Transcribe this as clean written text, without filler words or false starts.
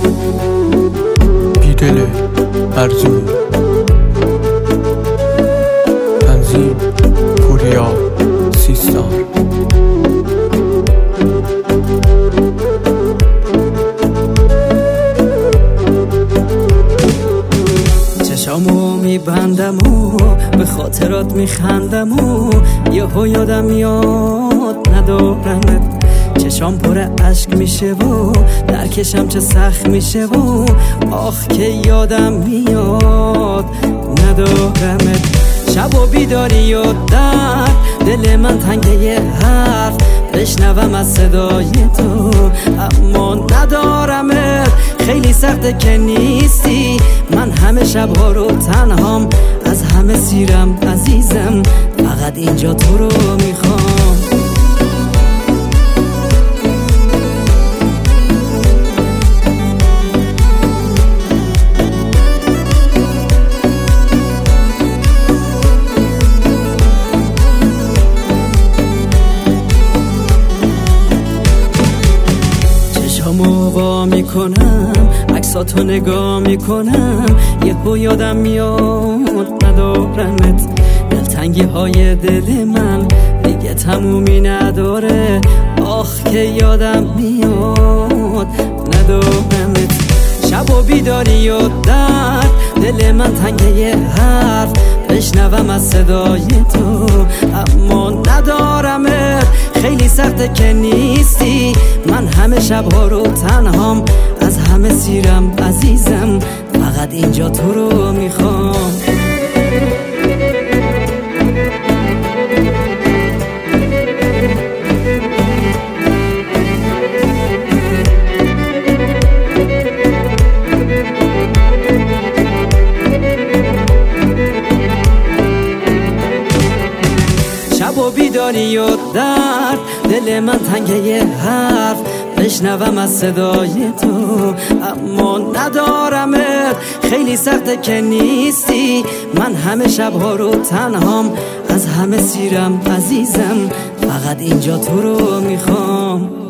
بیدل ارزو، تنظیم پوریا سیستان. چشامو میبندم و به خاطرات میخندم و یهو یادم میاد ندارمت. چشام پر اشک میشه و درکشم چه سخت میشه و آخ که یادم میاد ندارمت. شب و بیداری و درد دل من تنگه یه حرف بشنوم از صدای تو، اما ندارمت. خیلی سخته که نیستی، من همه شبها رو تنهام، از همه سیرم عزیزم، فقط اینجا تو رو میخوام. چشامو وا میکنم، عکساتو نگاه میکنم، یهو یادم میاد ندارمت. دلتنگی های دل من دیگه تمومی نداره، آخ که یادم میاد ندارمت. شب و بیداری و درد دل من تنگه یه حرف بشنوم از صدای تو، اما ندارمت. خیلی سخته که نیستی، من همه شبها رو تنهام، از همه سیرم عزیزم، فقط اینجا تو رو میخوام. شب و بیداری و درد دل من تنگه یه حرف بشنوم از صدای تو، اما ندارمت. خیلی سخته که نیستی، من همه شبها رو تنهام، از همه سیرم عزیزم، فقط اینجا تو رو میخوام.